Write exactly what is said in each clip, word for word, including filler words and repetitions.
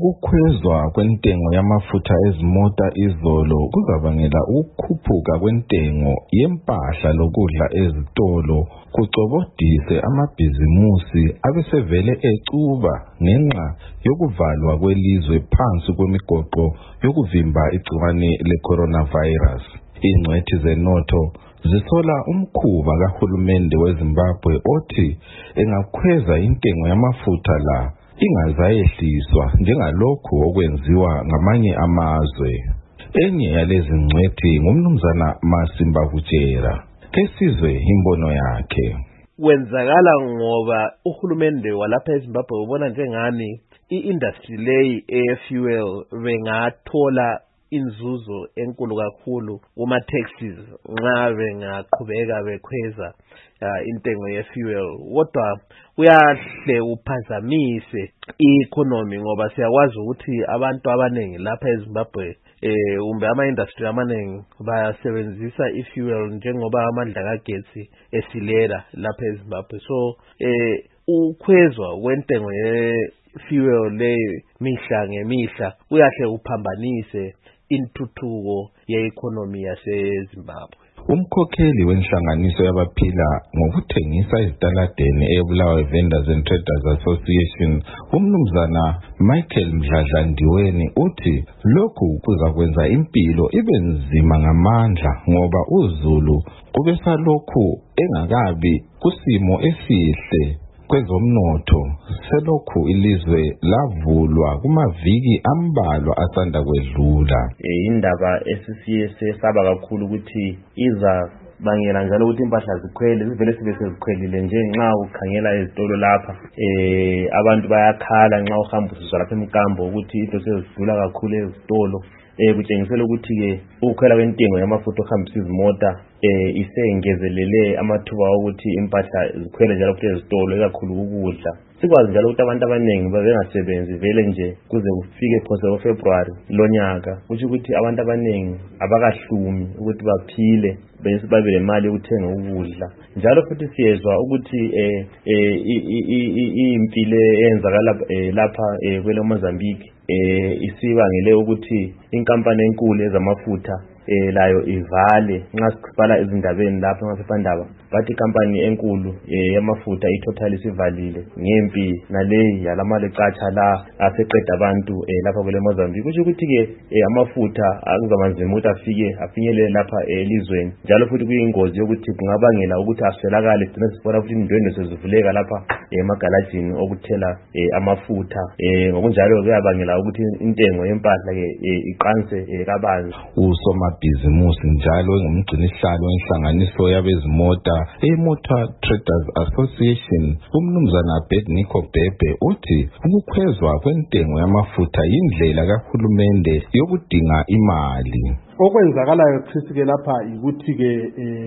Ukukhwezwa kwentengo yamafutha ezimota izolo kuzabangela ukukhuphuka kwentengo yempahla lokudla ezitolo kucobodise amabhizimusi abesevele ecuba ngenxa yokuvalwa kwelizwe phansi kwemigoqo yokuvimba igciwane le-coronavirus. Ingcwethi zenotho zisola umkhuba kahulumende weZimbabwe othi engakhweza intengo yamafutha la ingazayehliswa njengalokhu okwenziwa ngamanye amazwe. Enye yalezi ngcwethi ngumnumzana Masimba Vutshera. Kesizwe imbono yakhe. Wenzakala ngoba uhulumende walapha eZimbabwe ubona njengani i-industry leyi e-fuel bengathola inzuzo enkulu kakhulu kuma taxes nxa bengaqhubeka bekhweza uh, intengo ye-fuel. Kodwa kuyahle uphazamise i-economy ngoba siyakwazi ukuthi abantu abanengi lapha eZimbabwe eh umbe ama-industry amaningi bayasebenzisa i-fuel njengoba amandla kagetsi esilela lapha eZimbabwe. So eh ukhwezwa kwentengo ye-fuel le mihla ngemihla uyahle uphambanise intuthuko ye-economy yaseZimbabwe. Umkhokheli wenhlanganiso yabaphila ngokuthengisa ezitaladeni eBulawayo Vendors and Traders Association, umnumzana Michael Mdladlandiweni uthi lokhu kuzakwenza impilo ibe nzima ngamandla ngoba uZulu kube salokhu engakabi kusimo esihle kwezomnotho selokhu ilizwe lavulwa kumaviki ambalwa asanda kwedlula. Indaba esisiye sesaba kakhulu ukuthi iza bangela njalo ukuthi impahla zikhwele zivele sibe sezikhwelile nje nxa ukhangela ezitolo lapha eh abantu bayakhala nxa uhamba usizwa lapha emkambo ukuthi into sezidlula kakhulu ezitolo. Eh kutshengisela ukuthi ke ukukhwela kwentengo yamafutha ohambisa izimota eh isengezelele amathuba ukuthi impahla zikhwele njalo futhi ezitolo ikakhulu ukudla. Sikwazi njalo ukuthi abantu abanengi babengasebenzi vele nje kuze kufike phose ngo February lonyaka, kuthi ukuthi abantu abanengi abakahlumi ukuthi baphile bese babe lemali yokuthenga ukudla. Njalo futhi siyezwa ukuthi eh impilo eyenzakala lapha kwele Mozambique eh isibangele ukuthi inkampani enkulu ezamafutha eh layo ivale. Nxa sibhala izindabeni lapha ngasephephandaba bathi inkampani enkulu yamafutha iTotal isivalile ngempi naleyi yalamali ecatsha la aseqeda abantu lapha kwele Mozambique. Kusho ukuthi ke amafutha akuzamanzima ukuthi afike afinyelele lapha elizweni. Njalo futhi kuyingozi yokuthi kungabangela ukuthi aswelakale sibona sibona futhi indwendwe sezivuleka lapha emagalajini okuthela amafutha. Ngokunjalo kuyabangela ukuthi intengo yempahla ke iqanse kabanzi. Usomabhizimusi njalo engumgcinisihlalo wenhlanganiso yabezimota eMotor Traders Association, umnumzana Bednico Bebe uthi ukukhwezwa kwentengo yamafutha yindlela kahulumende yokudinga imali. Okwenzakalayo kusike lapha ukuthi ke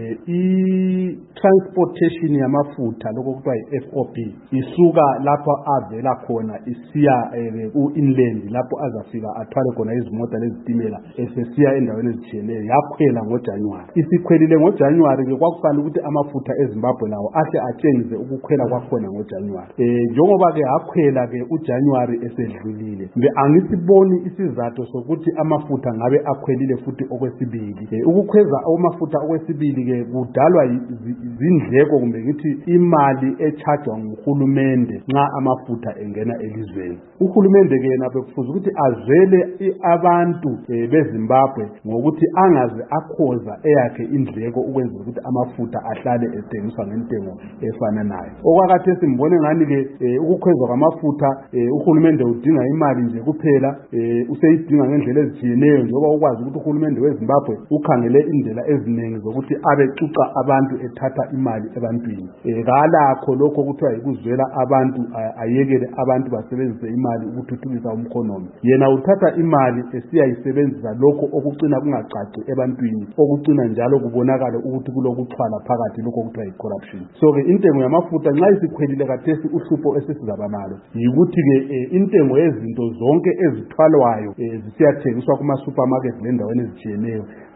i transportation yamafutha lokho kuthiwa i-F O B isuka lapho avela khona isiya ku inland lapho azafika athwale khona izimota lezitimela esesiya endaweni ezitshiyeneyo yakhwela ngoJanuary. Isikhwelile ngoJanuary ke kwakufanele ukuthi amafutha eZimbabwe lawo ahle atshengise ukukhwela kwakhona ngoJanuary. Eh njengoba ke akhwela ke uJanuary esedlulile mbe angisiboni isizathu sokuthi amafutha ngabe akhwelile futhi okwesibili. Ukukhweza amafutha okwesibili ke kudalwa izindleko kumbe ngithi imali echargewa nguhulumende nxa amafutha engena elizweni. Uhulumende ke yena bekufuza ukuthi azwele abantu beZimbabwe ngokuthi angaze akhoza eyakhe indleko ukwenzela ukuthi amafutha ahlale ethengiswa ngentengo efananayo. Okwakathe simbone ngani ke ukukhwezwa kwamafutha uhulumende udinga imali nje kuphela, useyidinga ngendlela ezitshiyeneyo njengoba ukwazi ukuthi uhulumende weZimbabwe ukhangele indlela eziningi zokuthi abecuca abantu ethatha imali ebantwini. Kalakho lokho kuthiwa yikuzwela abantu ayekele abantu basebenzise imali ukuthuthukisa umkhonomi. Yena uthatha imali esiyayisebenzisa lokho okucina kungacaci ebantwini, okucina njalo kubonakala ukuthi kulokuxhwala phakathi lokho kuthiwa yi-corruption. So ke intengo yamafutha nxa isikhwelile kathesi uhlupho esesizaba nalo yikuthi ke intengo yezinto zonke ezithwalwayo zisiyathengiswa kuma supermarket lendaweni ezitshiyeneyo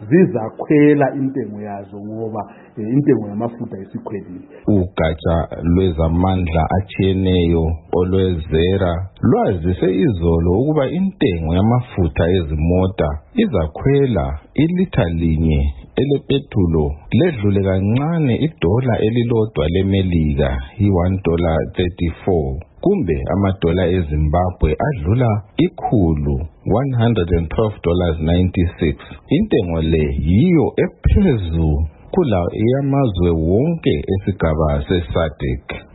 zizakhwela intengo yazo ngoba intengo yamafutha isikhwelile. Ugatsha lwezamandla atshiyeneyo olwezera lwazise izolo ukuba intengo yamafutha ezimota izakhwela ilitha linye elepetulo ledlule kancane idola elilodwa lemelika i-one dollar thirty-four kumbe amadola eZimbabwe adlula ikhulu one hundred twelve dollars ninety-six. Intengo le yiyo ephezulu kula eyamazwe wonke esigaba se-S A D C.